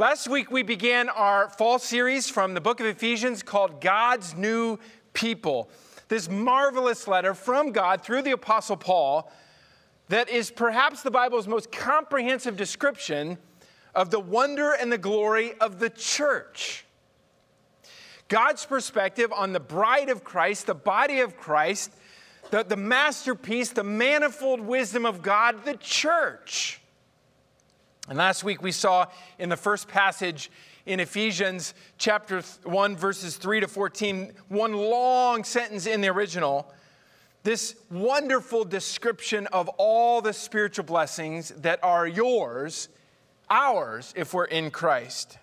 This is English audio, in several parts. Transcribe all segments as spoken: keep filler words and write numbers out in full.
Last week we began our fall series from the book of Ephesians called God's New People. This marvelous letter from God through the Apostle Paul that is perhaps the Bible's most comprehensive description of the wonder and the glory of the church. God's perspective on the bride of Christ, the body of Christ, the, the masterpiece, the manifold wisdom of God, the church. And last week we saw in the first passage in Ephesians chapter one, verses three to fourteen, one long sentence in the original, this wonderful description of all the spiritual blessings that are yours, ours, if we're in Christ.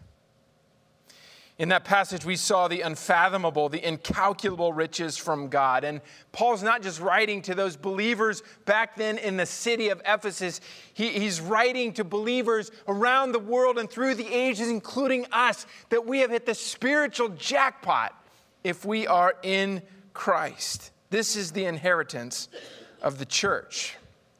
In that passage, we saw the unfathomable, the incalculable riches from God. And Paul's not just writing to those believers back then in the city of Ephesus. He, he's writing to believers around the world and through the ages, including us, that we have hit the spiritual jackpot if we are in Christ. This is the inheritance of the church.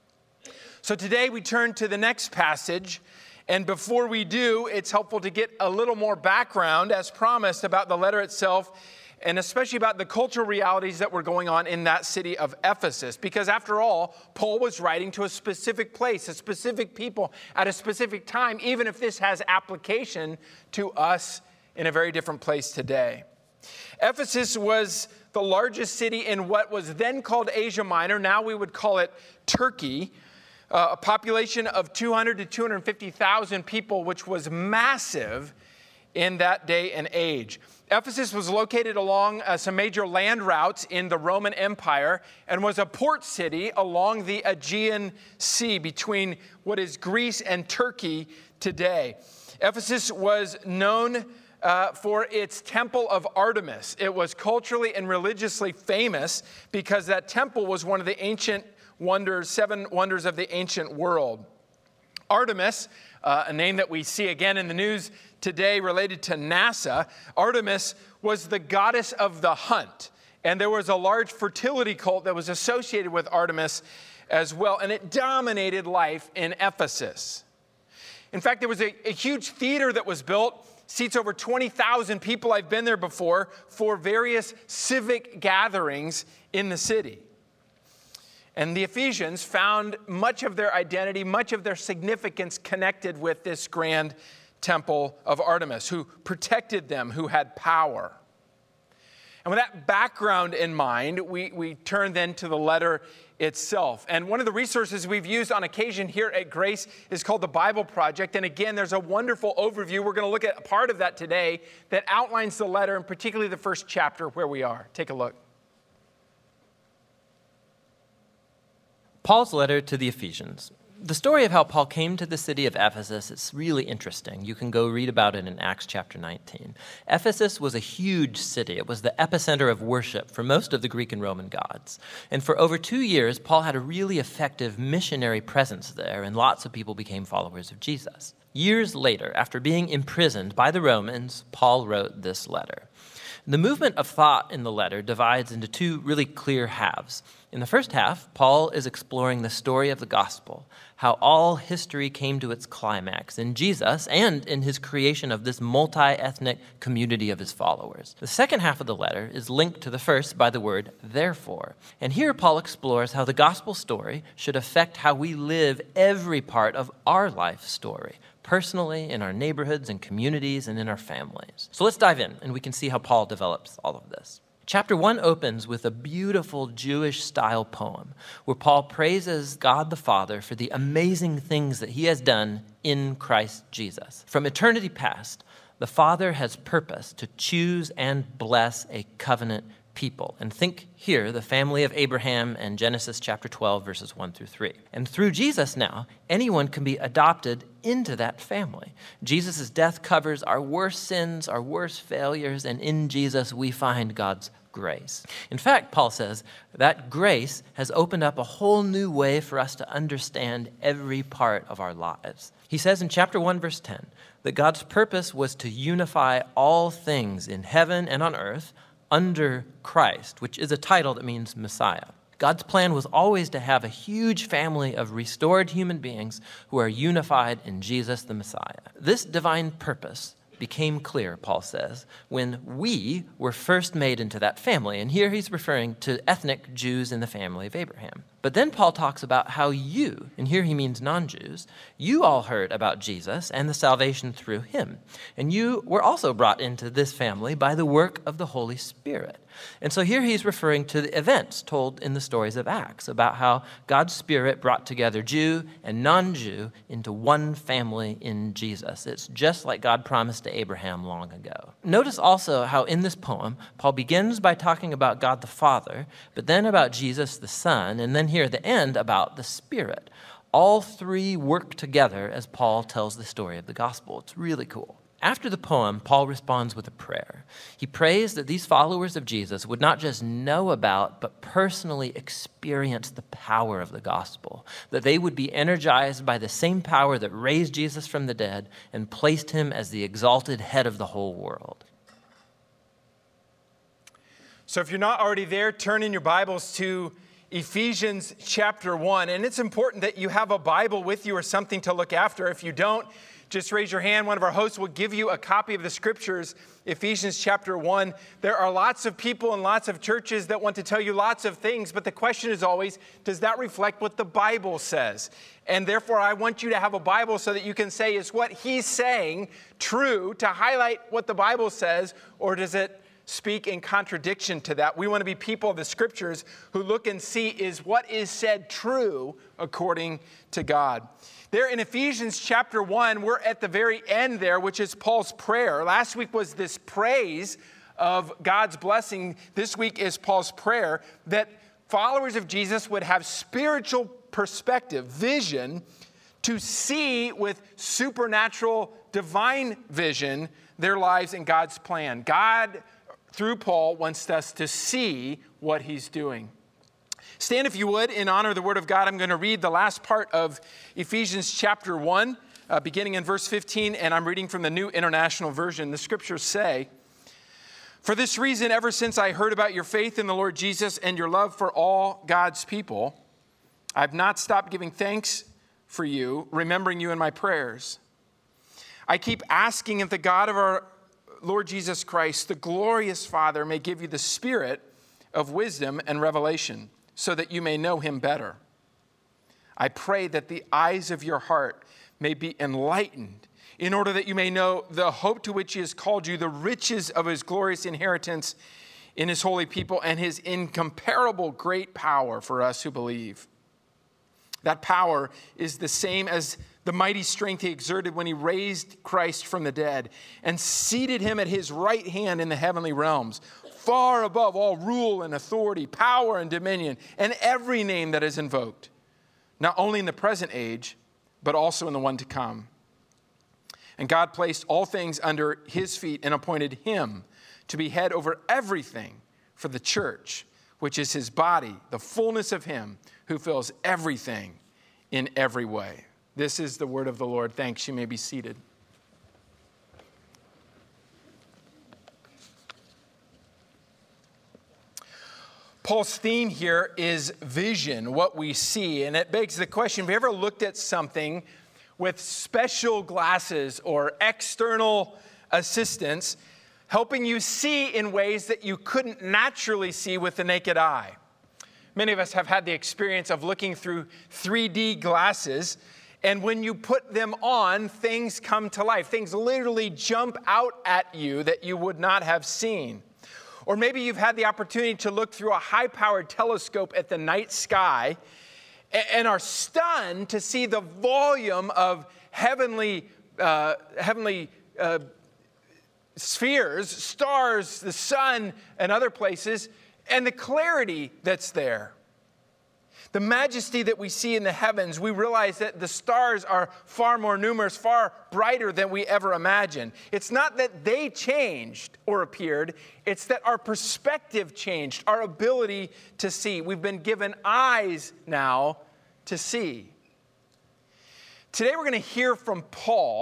So today we turn to the next passage. And before we do, it's helpful to get a little more background, as promised, about the letter itself, and especially about the cultural realities that were going on in that city of Ephesus. Because after all, Paul was writing to a specific place, a specific people, at a specific time, even if this has application to us in a very different place today. Ephesus was the largest city in what was then called Asia Minor. Now we would call it Turkey. Uh, a population of two hundred to two hundred fifty thousand people, which was massive in that day and age. Ephesus was located along uh, some major land routes in the Roman Empire and was a port city along the Aegean Sea between what is Greece and Turkey today. Ephesus was known uh, for its temple of Artemis. It was culturally and religiously famous because that temple was one of the ancient wonders, seven wonders of the ancient world. Artemis, uh, a name that we see again in the news today related to NASA, Artemis was the goddess of the hunt. And there was a large fertility cult that was associated with Artemis as well. And it dominated life in Ephesus. In fact, there was a, a huge theater that was built, seats over twenty thousand people. I've been there before, for various civic gatherings in the city. And the Ephesians found much of their identity, much of their significance connected with this grand temple of Artemis, who protected them, who had power. And with that background in mind, we, we turn then to the letter itself. And one of the resources we've used on occasion here at Grace is called the Bible Project. And again, there's a wonderful overview. We're going to look at a part of that today that outlines the letter, and particularly the first chapter where we are. Take a look. Paul's letter to the Ephesians. The story of how Paul came to the city of Ephesus is really interesting. You can go read about it in Acts chapter nineteen. Ephesus was a huge city. It was the epicenter of worship for most of the Greek and Roman gods. And for over two years, Paul had a really effective missionary presence there, and lots of people became followers of Jesus. Years later, after being imprisoned by the Romans, Paul wrote this letter. The movement of thought in the letter divides into two really clear halves. In the first half, Paul is exploring the story of the gospel, how all history came to its climax in Jesus and in his creation of this multi-ethnic community of his followers. The second half of the letter is linked to the first by the word therefore. And here Paul explores how the gospel story should affect how we live every part of our life story, personally, in our neighborhoods and communities, and in our families. So let's dive in, and we can see how Paul develops all of this. Chapter one opens with a beautiful Jewish-style poem where Paul praises God the Father for the amazing things that he has done in Christ Jesus. From eternity past, the Father has purposed to choose and bless a covenant people. And think here, the family of Abraham and Genesis chapter twelve, verses one through three. And through Jesus now, anyone can be adopted into that family. Jesus' death covers our worst sins, our worst failures, and in Jesus we find God's grace. In fact, Paul says that grace has opened up a whole new way for us to understand every part of our lives. He says in chapter one, verse ten, that God's purpose was to unify all things in heaven and on earth under Christ, which is a title that means Messiah. God's plan was always to have a huge family of restored human beings who are unified in Jesus the Messiah. This divine purpose became clear, Paul says, when we were first made into that family. And here he's referring to ethnic Jews in the family of Abraham. But then Paul talks about how you, and here he means non-Jews, you all heard about Jesus and the salvation through him. And you were also brought into this family by the work of the Holy Spirit. And so here he's referring to the events told in the stories of Acts about how God's Spirit brought together Jew and non-Jew into one family in Jesus. It's just like God promised to Abraham long ago. Notice also how in this poem, Paul begins by talking about God the Father, but then about Jesus the Son, and then here at the end about the Spirit. All three work together as Paul tells the story of the gospel. It's really cool. After the poem, Paul responds with a prayer. He prays that these followers of Jesus would not just know about, but personally experience the power of the gospel, that they would be energized by the same power that raised Jesus from the dead and placed him as the exalted head of the whole world. So if you're not already there, turn in your Bibles to Ephesians chapter one. And it's important that you have a Bible with you or something to look after. If you don't, just raise your hand. One of our hosts will give you a copy of the scriptures, Ephesians chapter one. There are lots of people and lots of churches that want to tell you lots of things, but the question is always, does that reflect what the Bible says? And therefore, I want you to have a Bible so that you can say, is what he's saying true, to highlight what the Bible says, or does it speak in contradiction to that? We want to be people of the scriptures who look and see, is what is said true according to God? There in Ephesians chapter one, we're at the very end there, which is Paul's prayer. Last week was this praise of God's blessing. This week is Paul's prayer that followers of Jesus would have spiritual perspective, vision, to see with supernatural, divine vision their lives in God's plan. God, through Paul, wants us to see what he's doing. Stand if you would in honor of the word of God. I'm going to read the last part of Ephesians chapter one, uh, beginning in verse fifteen, and I'm reading from the New International Version. The scriptures say, "For this reason, ever since I heard about your faith in the Lord Jesus and your love for all God's people, I've not stopped giving thanks for you, remembering you in my prayers. I keep asking if the God of our Lord Jesus Christ, the glorious Father, may give you the spirit of wisdom and revelation, so that you may know him better. I pray that the eyes of your heart may be enlightened, in order that you may know the hope to which he has called you, the riches of his glorious inheritance in his holy people, and his incomparable great power for us who believe. That power is the same as the mighty strength he exerted when he raised Christ from the dead and seated him at his right hand in the heavenly realms, far above all rule and authority, power and dominion, and every name that is invoked, not only in the present age, but also in the one to come. And God placed all things under his feet and appointed him to be head over everything for the church, which is his body, the fullness of him who fills everything in every way." This is the word of the Lord. Thanks. You may be seated. Paul's theme here is vision, what we see. And it begs the question, have you ever looked at something with special glasses or external assistance helping you see in ways that you couldn't naturally see with the naked eye? Many of us have had the experience of looking through three D glasses, and when you put them on, things come to life. Things literally jump out at you that you would not have seen. Or maybe you've had the opportunity to look through a high-powered telescope at the night sky and are stunned to see the volume of heavenly, uh, heavenly uh, spheres, stars, the sun, and other places, and the clarity that's there. The majesty that we see in the heavens, we realize that the stars are far more numerous, far brighter than we ever imagined. It's not that they changed or appeared, it's that our perspective changed, our ability to see. We've been given eyes now to see. Today we're going to hear from Paul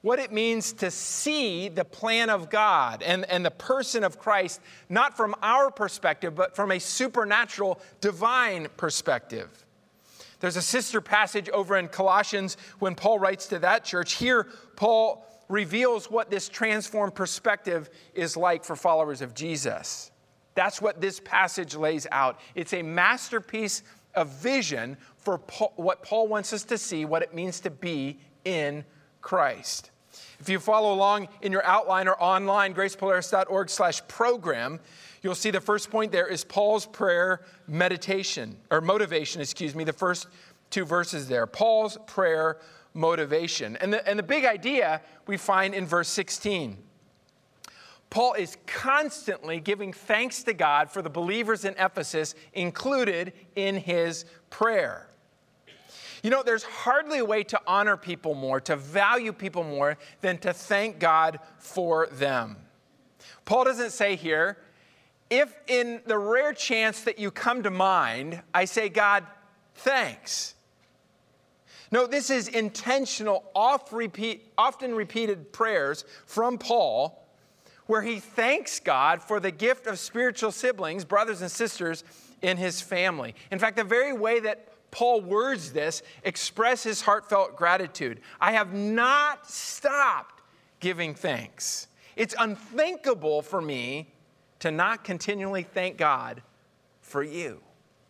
what it means to see the plan of God and, and the person of Christ, not from our perspective, but from a supernatural, divine perspective. There's a sister passage over in Colossians when Paul writes to that church. Here, Paul reveals what this transformed perspective is like for followers of Jesus. That's what this passage lays out. It's a masterpiece of vision for Paul, what Paul wants us to see, what it means to be in Christ. If you follow along in your outline or online, gracepolaris.org slash program, you'll see the first point there is Paul's prayer meditation, or motivation, excuse me, the first two verses there. Paul's prayer motivation. And the, and the big idea we find in verse sixteen. Paul is constantly giving thanks to God for the believers in Ephesus included in his prayer. You know, there's hardly a way to honor people more, to value people more, than to thank God for them. Paul doesn't say here, if in the rare chance that you come to mind, I say, God, thanks. No, this is intentional, oft repeat, often repeated prayers from Paul, where he thanks God for the gift of spiritual siblings, brothers and sisters in his family. In fact, the very way that Paul words this express his heartfelt gratitude. I have not stopped giving thanks. It's unthinkable for me to not continually thank God for you.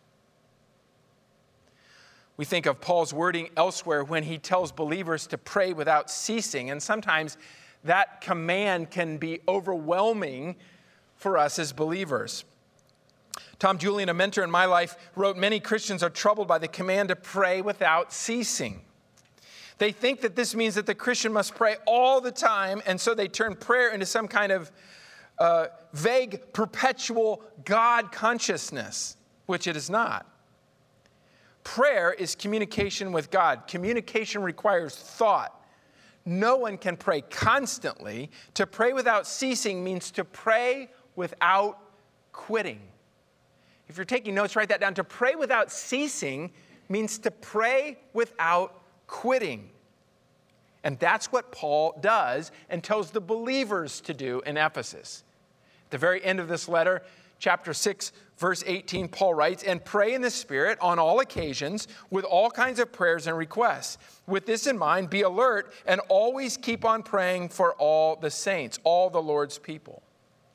We think of Paul's wording elsewhere when he tells believers to pray without ceasing, and sometimes that command can be overwhelming for us as believers. Tom Julian, a mentor in my life, wrote, many Christians are troubled by the command to pray without ceasing. They think that this means that the Christian must pray all the time, and so they turn prayer into some kind of uh, vague, perpetual God consciousness, which it is not. Prayer is communication with God. Communication requires thought. No one can pray constantly. To pray without ceasing means to pray without quitting. If you're taking notes, write that down. To pray without ceasing means to pray without quitting. And that's what Paul does and tells the believers to do in Ephesus. At the very end of this letter, chapter six, verse eighteen, Paul writes, and pray in the Spirit on all occasions with all kinds of prayers and requests. With this in mind, be alert and always keep on praying for all the saints, all the Lord's people.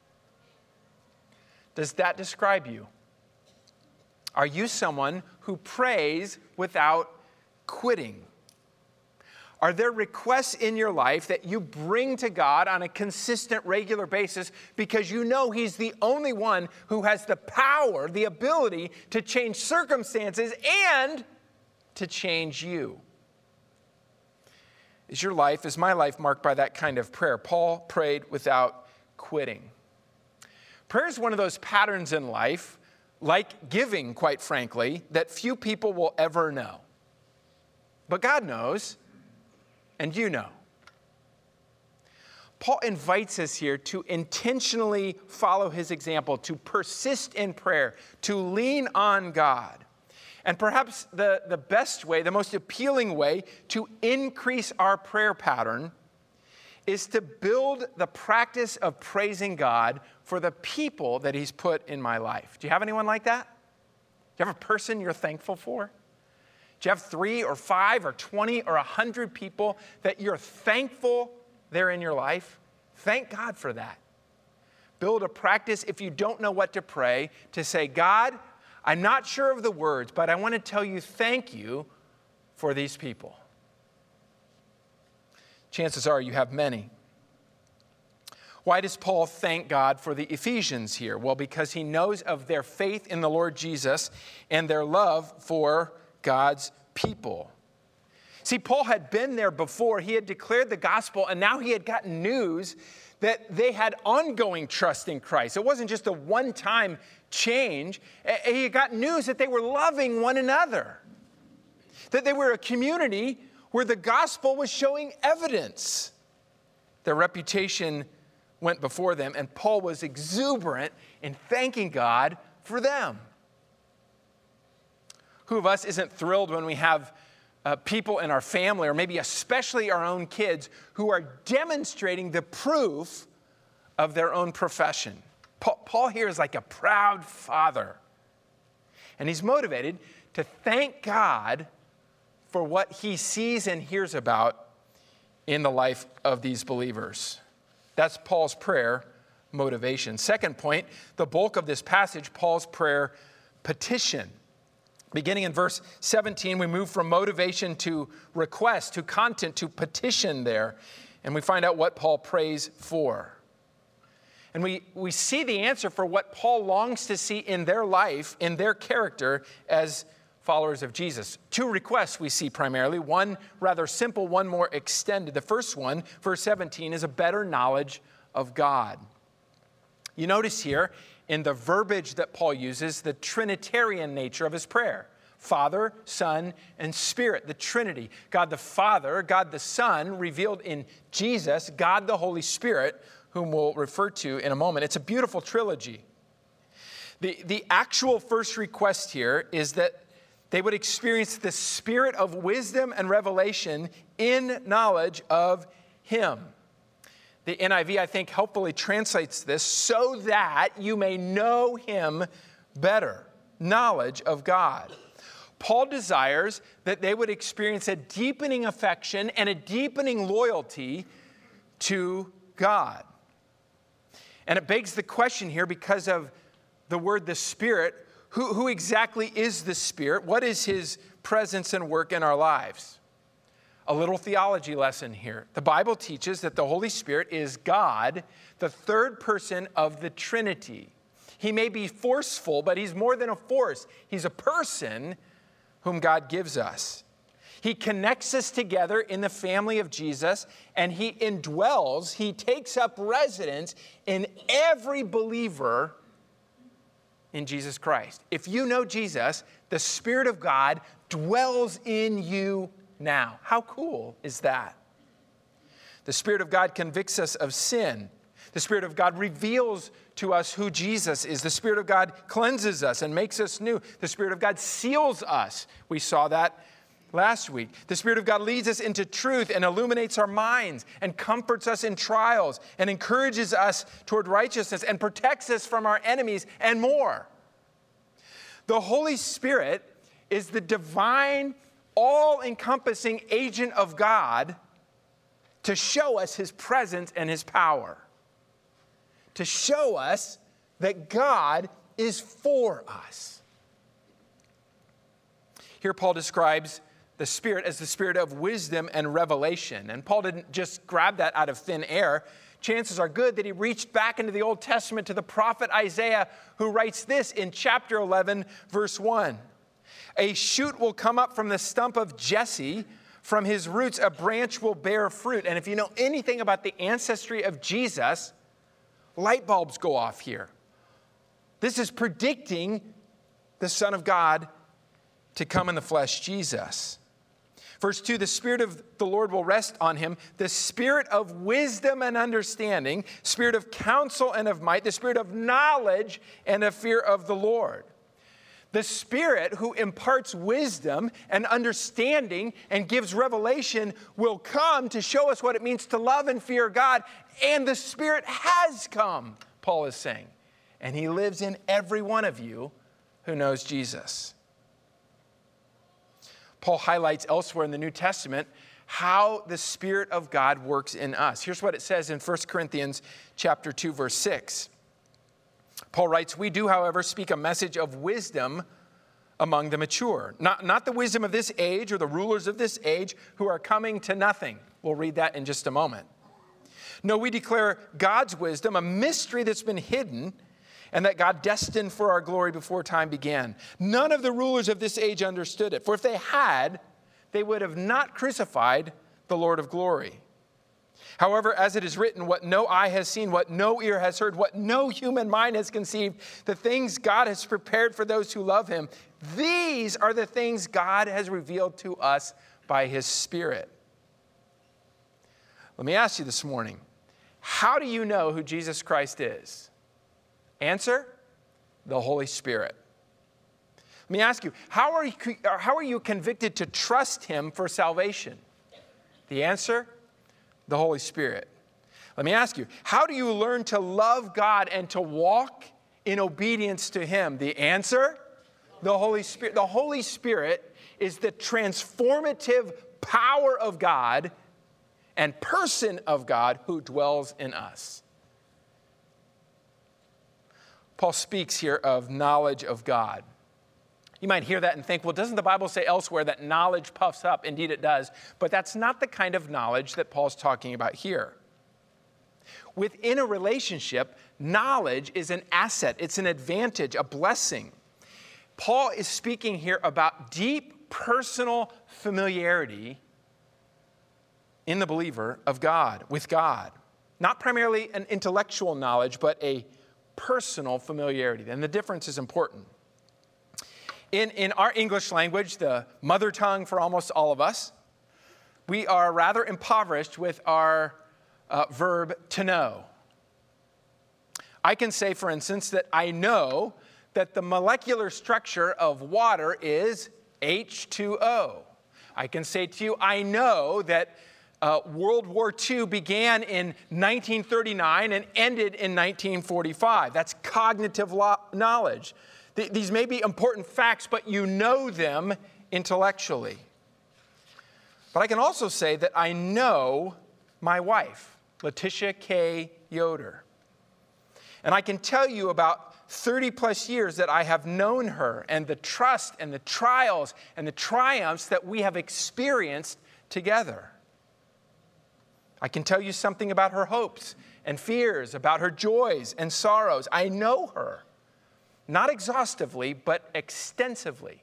Does that describe you? Are you someone who prays without quitting? Are there requests in your life that you bring to God on a consistent, regular basis because you know He's the only one who has the power, the ability to change circumstances and to change you? Is your life, is my life marked by that kind of prayer? Paul prayed without quitting. Prayer is one of those patterns in life, like giving, quite frankly, that few people will ever know. But God knows. And you know. Paul invites us here to intentionally follow his example, to persist in prayer, to lean on God. And perhaps the, the best way, the most appealing way to increase our prayer pattern is to build the practice of praising God for the people that He's put in my life. Do you have anyone like that? Do you have a person you're thankful for? Do you have three or five or twenty or a hundred people that you're thankful they're in your life? Thank God for that. Build a practice, if you don't know what to pray, to say, God, I'm not sure of the words, but I want to tell you thank you for these people. Chances are you have many. Why does Paul thank God for the Ephesians here? Well, because he knows of their faith in the Lord Jesus and their love for God's people. See, Paul had been there before. He had declared the gospel, and now he had gotten news that they had ongoing trust in Christ. It wasn't just a one-time change. He had got news that they were loving one another, that they were a community where the gospel was showing evidence. Their reputation went before them, and Paul was exuberant in thanking God for them. Who of us isn't thrilled when we have uh, people in our family, or maybe especially our own kids, who are demonstrating the proof of their own profession. Paul, Paul here is like a proud father. And he's motivated to thank God for what he sees and hears about in the life of these believers. That's Paul's prayer motivation. Second point, the bulk of this passage, Paul's prayer petition. Beginning in verse seventeen, we move from motivation to request, to content, to petition there. And we find out what Paul prays for. And we, we see the answer for what Paul longs to see in their life, in their character as followers of Jesus. Two requests we see primarily, one rather simple, one more extended. The first one, verse seventeen, is a better knowledge of God. You notice here in the verbiage that Paul uses, the Trinitarian nature of his prayer. Father, Son, and Spirit, the Trinity. God the Father, God the Son, revealed in Jesus, God the Holy Spirit, whom we'll refer to in a moment. It's a beautiful trilogy. The, the actual first request here is that they would experience the spirit of wisdom and revelation in knowledge of him. The N I V, I think, helpfully translates this, so that you may know him better. Knowledge of God. Paul desires that they would experience a deepening affection and a deepening loyalty to God. And it begs the question here, because of the word the Spirit, who, who exactly is the Spirit? What is his presence and work in our lives? A little theology lesson here. The Bible teaches that the Holy Spirit is God, the third person of the Trinity. He may be forceful, but he's more than a force. He's a person whom God gives us. He connects us together in the family of Jesus, and he indwells, he takes up residence in every believer in Jesus Christ. If you know Jesus, the Spirit of God dwells in you now. How cool is that? The Spirit of God convicts us of sin. The Spirit of God reveals to us who Jesus is. The Spirit of God cleanses us and makes us new. The Spirit of God seals us. We saw that last week. The Spirit of God leads us into truth and illuminates our minds and comforts us in trials and encourages us toward righteousness and protects us from our enemies and more. The Holy Spirit is the divine, all-encompassing agent of God to show us his presence and his power. To show us that God is for us. Here Paul describes the Spirit as the Spirit of wisdom and revelation. And Paul didn't just grab that out of thin air. Chances are good that he reached back into the Old Testament to the prophet Isaiah, who writes this in chapter eleven, verse one. A shoot will come up from the stump of Jesse. From his roots, a branch will bear fruit. And if you know anything about the ancestry of Jesus, light bulbs go off here. This is predicting the Son of God to come in the flesh, Jesus. Verse two, the Spirit of the Lord will rest on him, the Spirit of wisdom and understanding, Spirit of counsel and of might, the Spirit of knowledge and of fear of the Lord. The Spirit who imparts wisdom and understanding and gives revelation will come to show us what it means to love and fear God. And the Spirit has come, Paul is saying. And he lives in every one of you who knows Jesus. Paul highlights elsewhere in the New Testament how the Spirit of God works in us. Here's what it says in First Corinthians chapter two, verse six. Paul writes, we do, however, speak a message of wisdom among the mature. Not, not the wisdom of this age or the rulers of this age who are coming to nothing. We'll read that in just a moment. No, we declare God's wisdom, a mystery that's been hidden and that God destined for our glory before time began. None of the rulers of this age understood it. For if they had, they would have not crucified the Lord of glory. However, as it is written, what no eye has seen, what no ear has heard, what no human mind has conceived, the things God has prepared for those who love him, these are the things God has revealed to us by his Spirit. Let me ask you this morning, how do you know who Jesus Christ is? Answer, the Holy Spirit. Let me ask you, how are you, how are you convicted to trust him for salvation? The answer? The Holy Spirit. Let me ask you, how do you learn to love God and to walk in obedience to him? The answer? The Holy Spirit. The Holy Spirit is the transformative power of God and person of God who dwells in us. Paul speaks here of knowledge of God. You might hear that and think, well, doesn't the Bible say elsewhere that knowledge puffs up? Indeed it does. But that's not the kind of knowledge that Paul's talking about here. Within a relationship, knowledge is an asset. It's an advantage, a blessing. Paul is speaking here about deep personal familiarity in the believer of God, with God. Not primarily an intellectual knowledge, but a personal familiarity. And the difference is important. In, in our English language, the mother tongue for almost all of us, we are rather impoverished with our uh, verb to know. I can say, for instance, that I know that the molecular structure of water is H two O. I can say to you, I know that uh, World War Two began in nineteen thirty-nine and ended in nineteen forty-five. That's cognitive lo- knowledge. Th- these may be important facts, but you know them intellectually. But I can also say that I know my wife, Letitia K. Yoder. And I can tell you about thirty plus years that I have known her and the trust and the trials and the triumphs that we have experienced together. I can tell you something about her hopes and fears, about her joys and sorrows. I know her, not exhaustively, but extensively.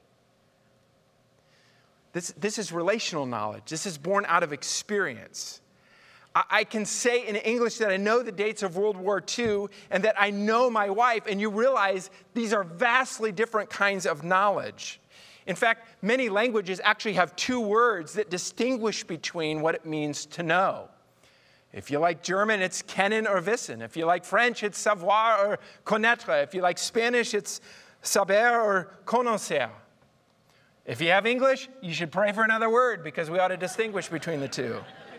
This, this is relational knowledge. This is born out of experience. I, I can say in English that I know the dates of World War Two and that I know my wife, and you realize these are vastly different kinds of knowledge. In fact, many languages actually have two words that distinguish between what it means to know. If you like German, it's kennen or wissen. If you like French, it's savoir or connaître. If you like Spanish, it's saber or conocer. If you have English, you should pray for another word because we ought to distinguish between the two.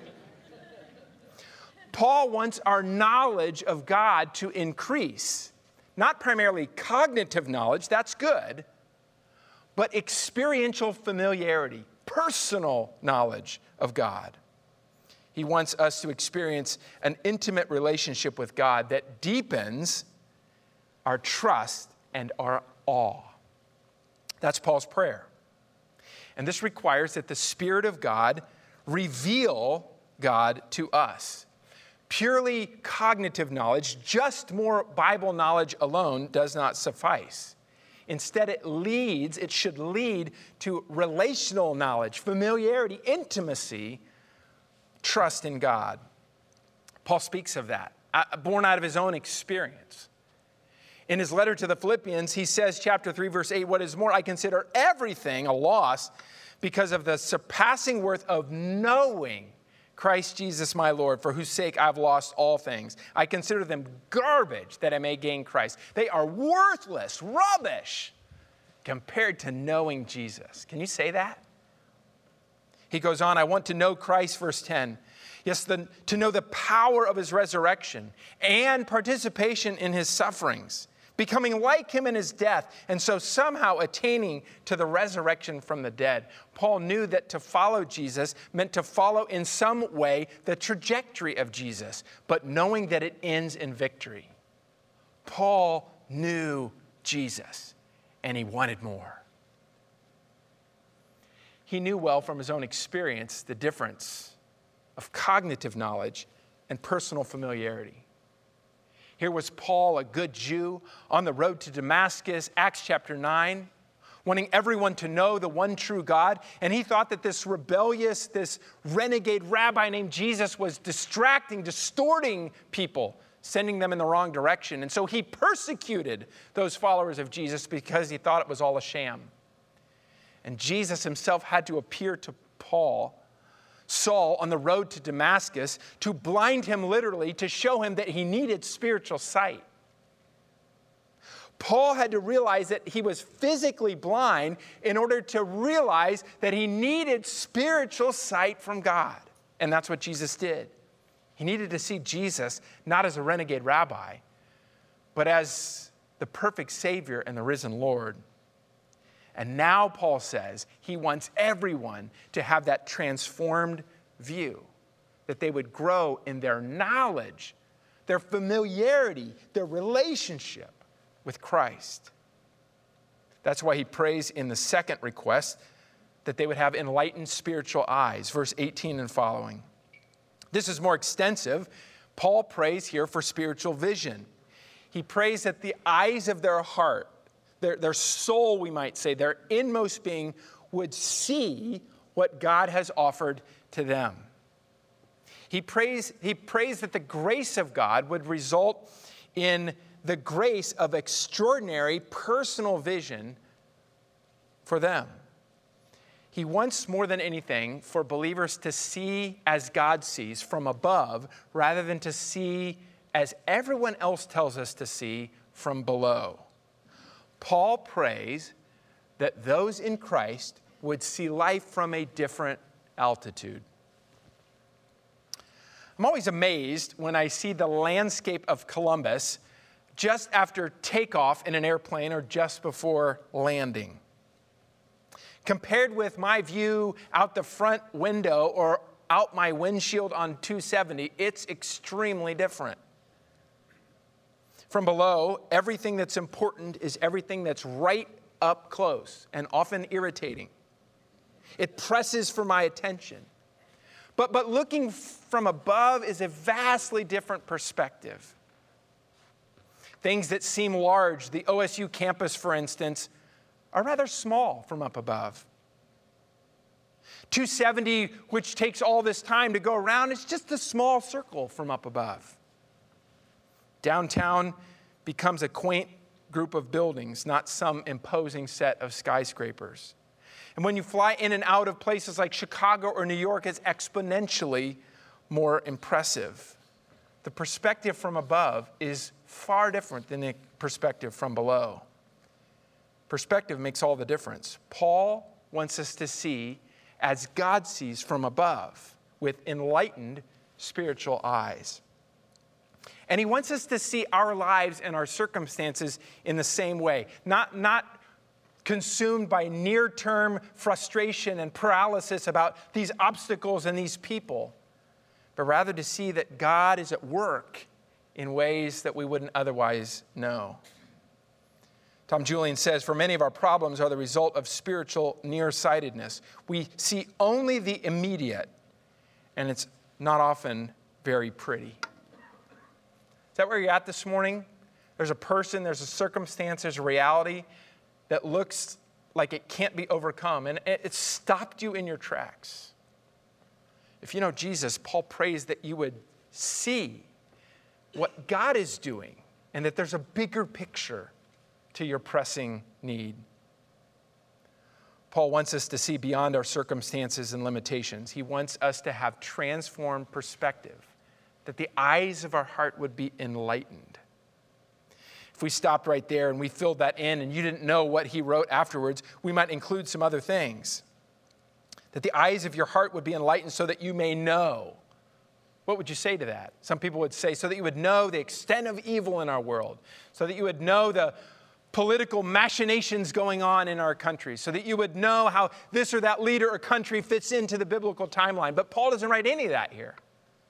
Paul wants our knowledge of God to increase. Not primarily cognitive knowledge, that's good, but experiential familiarity, personal knowledge of God. He wants us to experience an intimate relationship with God that deepens our trust and our awe. That's Paul's prayer. And this requires that the Spirit of God reveal God to us. Purely cognitive knowledge, just more Bible knowledge alone, does not suffice. Instead, it leads, it should lead to relational knowledge, familiarity, intimacy, trust in God. Paul speaks of that, born out of his own experience. In his letter to the Philippians, he says, chapter three, verse eight, what is more, I consider everything a loss because of the surpassing worth of knowing Christ Jesus my Lord, for whose sake I've lost all things. I consider them garbage that I may gain Christ. They are worthless, rubbish, compared to knowing Jesus. Can you say that? He goes on, I want to know Christ, verse ten. Yes, the, to know the power of his resurrection and participation in his sufferings, becoming like him in his death, and so somehow attaining to the resurrection from the dead. Paul knew that to follow Jesus meant to follow in some way the trajectory of Jesus, but knowing that it ends in victory. Paul knew Jesus, and he wanted more. He knew well from his own experience the difference of cognitive knowledge and personal familiarity. Here was Paul, a good Jew, on the road to Damascus, Acts chapter nine, wanting everyone to know the one true God. And he thought that this rebellious, this renegade rabbi named Jesus was distracting, distorting people, sending them in the wrong direction. And so he persecuted those followers of Jesus because he thought it was all a sham. And Jesus himself had to appear to Paul, Saul, on the road to Damascus to blind him literally, to show him that he needed spiritual sight. Paul had to realize that he was physically blind in order to realize that he needed spiritual sight from God. And that's what Jesus did. He needed to see Jesus not as a renegade rabbi, but as the perfect Savior and the risen Lord. And now Paul says he wants everyone to have that transformed view, that they would grow in their knowledge, their familiarity, their relationship with Christ. That's why he prays in the second request that they would have enlightened spiritual eyes, verse eighteen and following. This is more extensive. Paul prays here for spiritual vision. He prays that the eyes of their heart, their, their soul, we might say, their inmost being, would see what God has offered to them. He prays, he prays that the grace of God would result in the grace of extraordinary personal vision for them. He wants more than anything for believers to see as God sees from above rather than to see as everyone else tells us to see from below. Paul prays that those in Christ would see life from a different altitude. I'm always amazed when I see the landscape of Columbus just after takeoff in an airplane or just before landing. Compared with my view out the front window or out my windshield on two seventy, it's extremely different. From below, everything that's important is everything that's right up close and often irritating. It presses for my attention. But, but looking from above is a vastly different perspective. Things that seem large, the O S U campus, for instance, are rather small from up above. two seventy, which takes all this time to go around, is just a small circle from up above. Downtown becomes a quaint group of buildings, not some imposing set of skyscrapers. And when you fly in and out of places like Chicago or New York, it's exponentially more impressive. The perspective from above is far different than the perspective from below. Perspective makes all the difference. Paul wants us to see as God sees from above, with enlightened spiritual eyes. And he wants us to see our lives and our circumstances in the same way, not, not consumed by near-term frustration and paralysis about these obstacles and these people, but rather to see that God is at work in ways that we wouldn't otherwise know. Tom Julian says, for many of our problems are the result of spiritual nearsightedness. We see only the immediate, and it's not often very pretty. Is that where you're at this morning? There's a person, there's a circumstance, there's a reality that looks like it can't be overcome, and it stopped you in your tracks. If you know Jesus, Paul prays that you would see what God is doing and that there's a bigger picture to your pressing need. Paul wants us to see beyond our circumstances and limitations. He wants us to have transformed perspective, that the eyes of our heart would be enlightened. If we stopped right there and we filled that in and you didn't know what he wrote afterwards, we might include some other things. That the eyes of your heart would be enlightened so that you may know. What would you say to that? Some people would say, so that you would know the extent of evil in our world, so that you would know the political machinations going on in our country, so that you would know how this or that leader or country fits into the biblical timeline. But Paul doesn't write any of that here.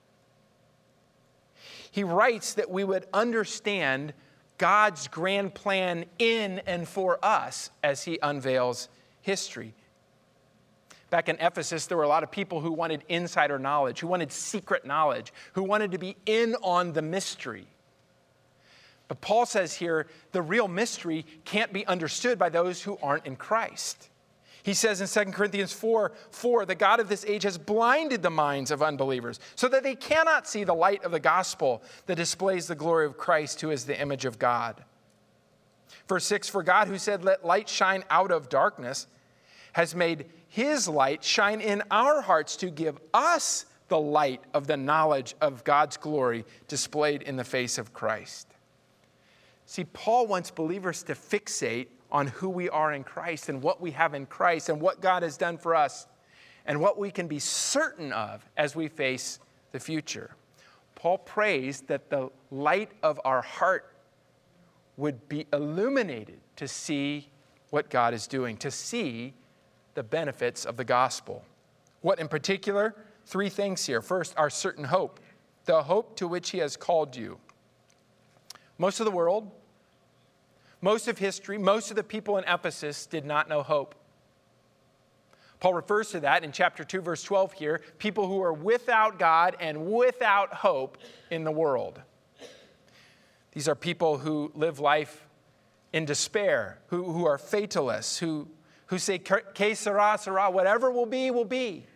He writes that we would understand God's grand plan in and for us as he unveils history. Back in Ephesus, there were a lot of people who wanted insider knowledge, who wanted secret knowledge, who wanted to be in on the mystery. But Paul says here, the real mystery can't be understood by those who aren't in Christ. He says in Second Corinthians four, four, the God of this age has blinded the minds of unbelievers so that they cannot see the light of the gospel that displays the glory of Christ, who is the image of God. Verse six, for God who said, let light shine out of darkness, has made his light shine in our hearts to give us the light of the knowledge of God's glory displayed in the face of Christ. See, Paul wants believers to fixate on who we are in Christ and what we have in Christ and what God has done for us and what we can be certain of as we face the future. Paul prays that the light of our heart would be illuminated to see what God is doing, to see the benefits of the gospel. What in particular? Three things here. First, our certain hope, the hope to which he has called you. Most of the world, most of history, most of the people in Ephesus did not know hope. Paul refers to that in chapter two, verse twelve here, people who are without God and without hope in the world. These are people who live life in despair, who, who are fatalists, who, who say, que sera, sera, whatever will be, will be.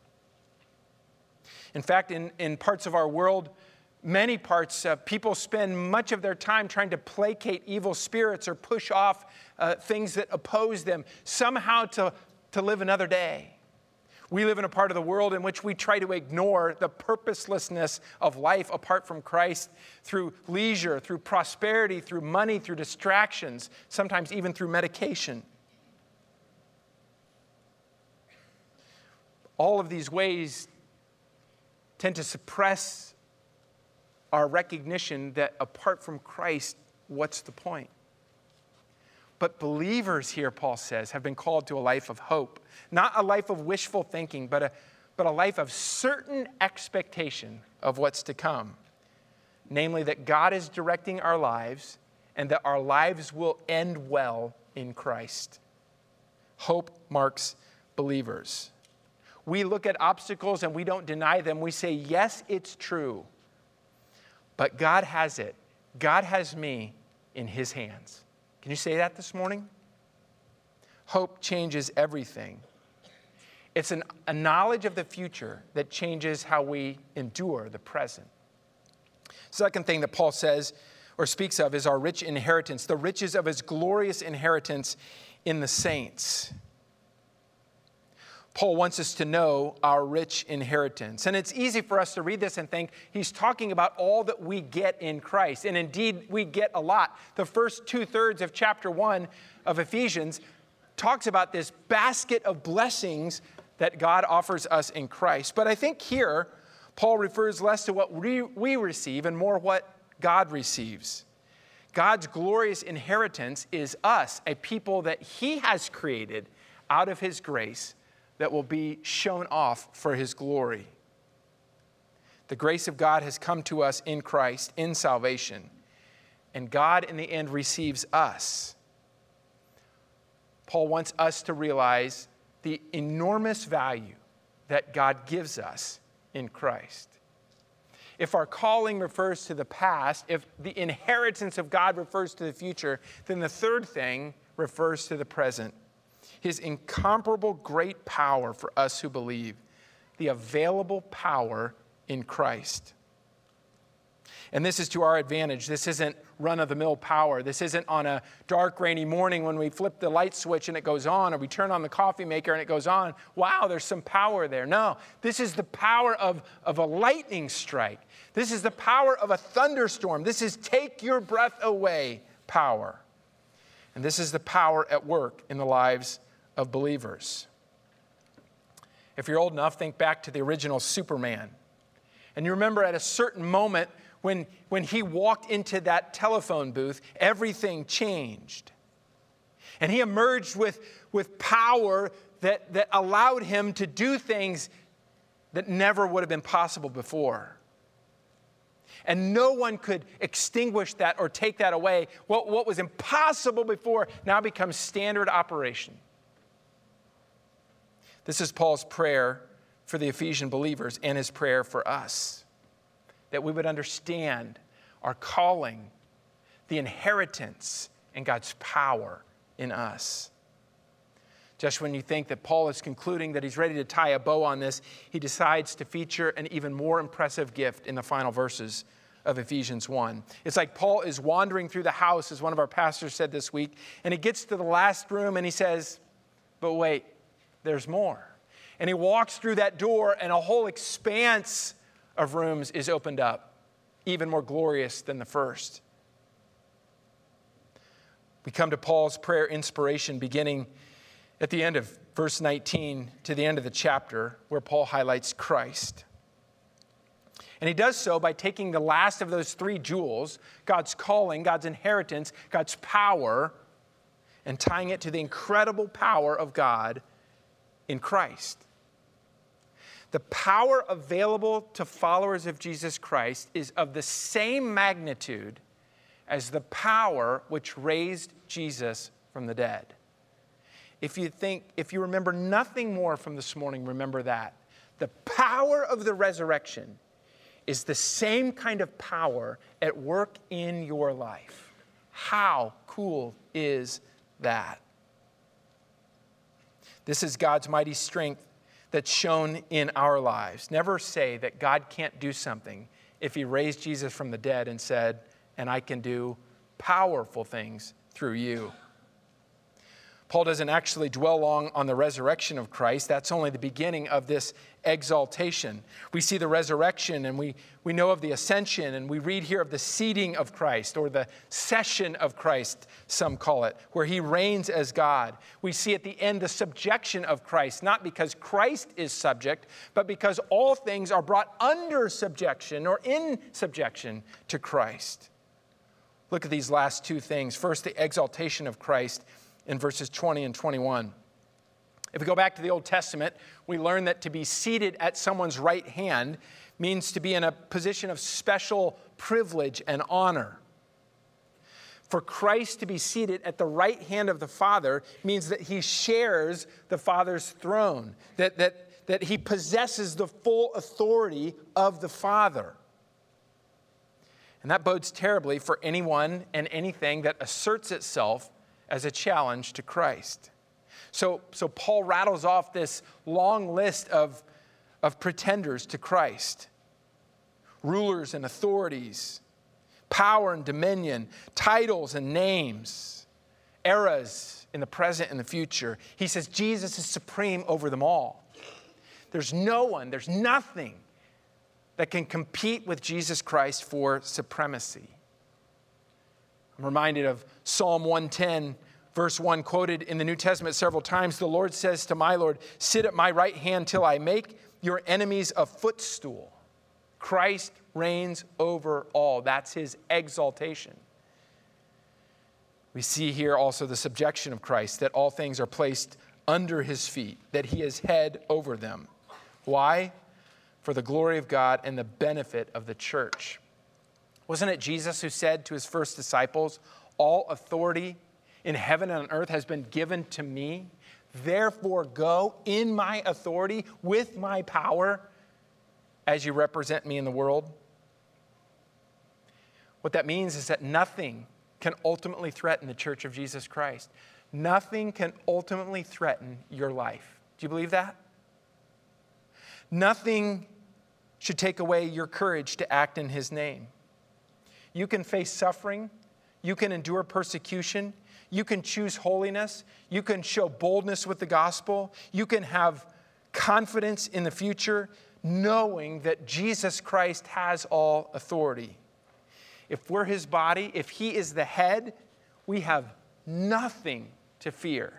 In fact, in, in parts of our world, many parts, uh, people spend much of their time trying to placate evil spirits or push off uh, things that oppose them, somehow to, to live another day. We live in a part of the world in which we try to ignore the purposelessness of life apart from Christ through leisure, through prosperity, through money, through distractions, sometimes even through medication. All of these ways tend to suppress our recognition that apart from Christ, what's the point? But believers here, Paul says, have been called to a life of hope. Not a life of wishful thinking, but a, but a life of certain expectation of what's to come. Namely, that God is directing our lives and that our lives will end well in Christ. Hope marks believers. We look at obstacles and we don't deny them. We say, yes, it's true. But God has it. God has me in his hands. Can you say that this morning? Hope changes everything. It's an, a knowledge of the future that changes how we endure the present. Second thing that Paul says or speaks of is our rich inheritance, the riches of his glorious inheritance in the saints. Paul wants us to know our rich inheritance. And it's easy for us to read this and think he's talking about all that we get in Christ. And indeed, we get a lot. The first two-thirds of chapter one of Ephesians talks about this basket of blessings that God offers us in Christ. But I think here, Paul refers less to what we, we receive and more what God receives. God's glorious inheritance is us, a people that he has created out of his grace, that will be shown off for his glory. The grace of God has come to us in Christ, in salvation. And God, in the end, receives us. Paul wants us to realize the enormous value that God gives us in Christ. If our calling refers to the past, if the inheritance of God refers to the future, then the third thing refers to the present. His incomparable great power for us who believe, the available power in Christ. And this is to our advantage. This isn't run-of-the-mill power. This isn't on a dark, rainy morning when we flip the light switch and it goes on, or we turn on the coffee maker and it goes on. Wow, there's some power there. No, this is the power of, of a lightning strike. This is the power of a thunderstorm. This is take your breath away power. And this is the power at work in the lives of believers. If you're old enough, think back to the original Superman. And you remember at a certain moment when, when he walked into that telephone booth, everything changed. And he emerged with, with power that, that allowed him to do things that never would have been possible before. And no one could extinguish that or take that away. What, what was impossible before now becomes standard operation. This is Paul's prayer for the Ephesian believers and his prayer for us. That we would understand our calling, the inheritance, and God's power in us. Just when you think that Paul is concluding that he's ready to tie a bow on this, he decides to feature an even more impressive gift in the final verses of Ephesians one. It's like Paul is wandering through the house, as one of our pastors said this week, and he gets to the last room and he says, but wait, there's more. And he walks through that door and a whole expanse of rooms is opened up, even more glorious than the first. We come to Paul's prayer inspiration beginning at the end of verse nineteen to the end of the chapter, where Paul highlights Christ. And he does so by taking the last of those three jewels, God's calling, God's inheritance, God's power, and tying it to the incredible power of God in Christ. The power available to followers of Jesus Christ is of the same magnitude as the power which raised Jesus from the dead. If you think, if you remember nothing more from this morning, remember that. The power of the resurrection is the same kind of power at work in your life. How cool is that? This is God's mighty strength that's shown in our lives. Never say that God can't do something if he raised Jesus from the dead and said, and I can do powerful things through you. Paul doesn't actually dwell long on the resurrection of Christ. That's only the beginning of this exaltation. We see the resurrection and we, we know of the ascension, and we read here of the seating of Christ, or the session of Christ, some call it, where he reigns as God. We see at the end the subjection of Christ, not because Christ is subject, but because all things are brought under subjection or in subjection to Christ. Look at these last two things. First, the exaltation of Christ in verses twenty and twenty-one. If we go back to the Old Testament, we learn that to be seated at someone's right hand means to be in a position of special privilege and honor. For Christ to be seated at the right hand of the Father means that he shares the Father's throne, that, that, that he possesses the full authority of the Father. And that bodes terribly for anyone and anything that asserts itself as a challenge to Christ. So, so Paul rattles off this long list of, of pretenders to Christ. Rulers and authorities, power and dominion, titles and names, eras in the present and the future. He says Jesus is supreme over them all. There's no one, there's nothing that can compete with Jesus Christ for supremacy. I'm reminded of Psalm one ten, verse one, quoted in the New Testament several times. The Lord says to my Lord, sit at my right hand till I make your enemies a footstool. Christ reigns over all. That's his exaltation. We see here also the subjection of Christ, that all things are placed under his feet, that he is head over them. Why? For the glory of God and the benefit of the church. Wasn't it Jesus who said to his first disciples, all authority in heaven and on earth has been given to me. Therefore go in my authority with my power as you represent me in the world. What that means is that nothing can ultimately threaten the church of Jesus Christ. Nothing can ultimately threaten your life. Do you believe that? Nothing should take away your courage to act in his name. You can face suffering. You can endure persecution. You can choose holiness. You can show boldness with the gospel. You can have confidence in the future, knowing that Jesus Christ has all authority. If we're his body, if he is the head, we have nothing to fear,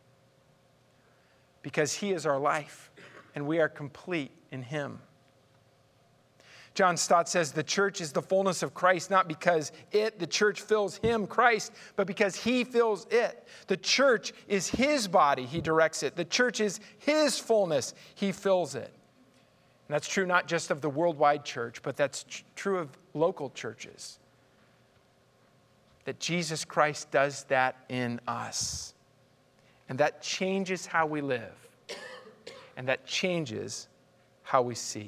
because he is our life and we are complete in him. John Stott says the church is the fullness of Christ, not because it, the church, fills him, Christ, but because he fills it. The church is his body, he directs it. The church is his fullness, he fills it. And that's true not just of the worldwide church, but that's tr- true of local churches. That Jesus Christ does that in us. And that changes how we live. And that changes how we see.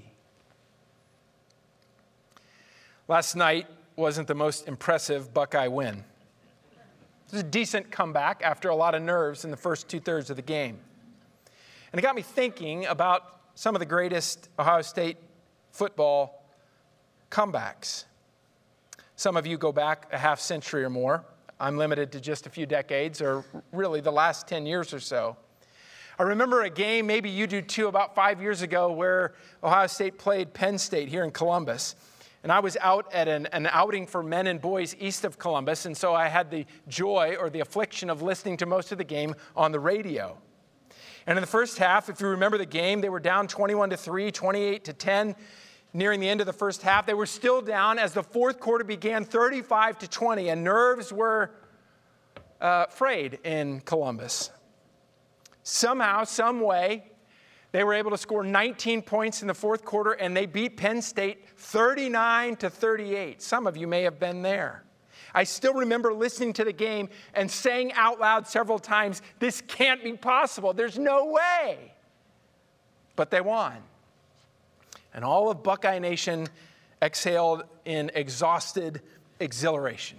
Last night wasn't the most impressive Buckeye win. It was a decent comeback after a lot of nerves in the first two-thirds of the game. And it got me thinking about some of the greatest Ohio State football comebacks. Some of you go back a half century or more. I'm limited to just a few decades, or really the last ten years or so. I remember a game, maybe you do too, about five years ago, where Ohio State played Penn State here in Columbus. And I was out at an, an outing for men and boys east of Columbus, and so I had the joy or the affliction of listening to most of the game on the radio. And in the first half, if you remember the game, they were down twenty-one to three, twenty-eight to ten. Nearing the end of the first half, they were still down as the fourth quarter began, thirty-five to twenty, and nerves were uh, frayed in Columbus. Somehow, some way, they were able to score nineteen points in the fourth quarter, and they beat Penn State thirty-nine to thirty-eight. Some of you may have been there. I still remember listening to the game and saying out loud several times, this can't be possible. There's no way. But they won. And all of Buckeye Nation exhaled in exhausted exhilaration.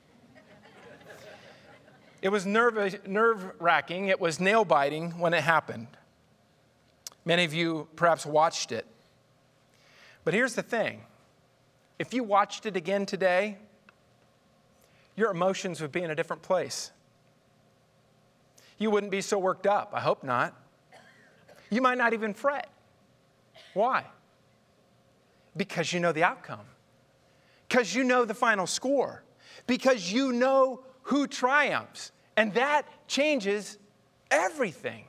It was nerve, nerve-wracking. It was nail-biting when it happened. Many of you perhaps watched it. But here's the thing. If you watched it again today, your emotions would be in a different place. You wouldn't be so worked up. I hope not. You might not even fret. Why? Because you know the outcome. Because you know the final score. Because you know who triumphs. And that changes everything.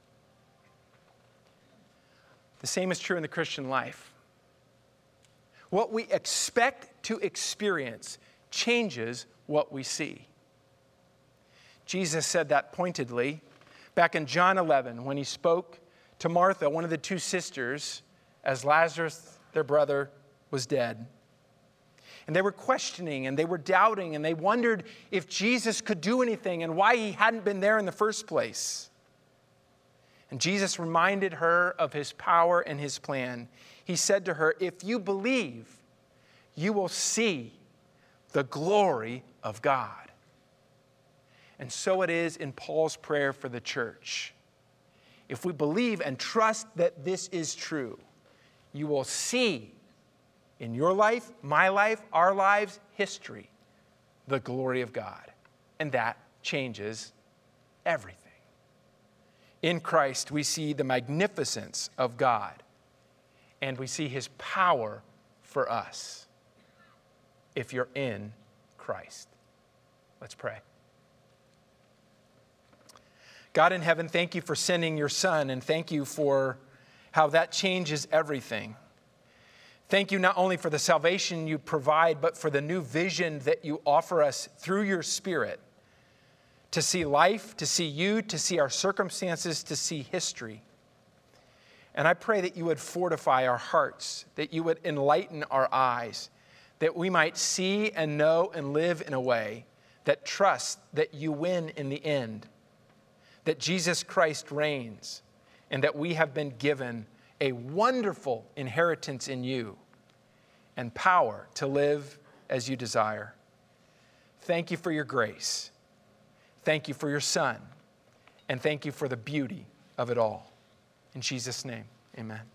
The same is true in the Christian life. What we expect to experience changes what we see. Jesus said that pointedly back in John eleven when he spoke to Martha, one of the two sisters, as Lazarus, their brother, was dead. And they were questioning and they were doubting and they wondered if Jesus could do anything and why he hadn't been there in the first place. And Jesus reminded her of his power and his plan. He said to her, if you believe, you will see the glory of God. And so it is in Paul's prayer for the church. If we believe and trust that this is true, you will see in your life, my life, our lives, history, the glory of God. And that changes everything. In Christ, we see the magnificence of God, and we see his power for us if you're in Christ. Let's pray. God in heaven, thank you for sending your Son, and thank you for how that changes everything. Thank you not only for the salvation you provide, but for the new vision that you offer us through your Spirit to see life, to see you, to see our circumstances, to see history. And I pray that you would fortify our hearts, that you would enlighten our eyes, that we might see and know and live in a way that trusts that you win in the end, that Jesus Christ reigns, and that we have been given a wonderful inheritance in you and power to live as you desire. Thank you for your grace. Thank you for your Son. And thank you for the beauty of it all. In Jesus' name, amen.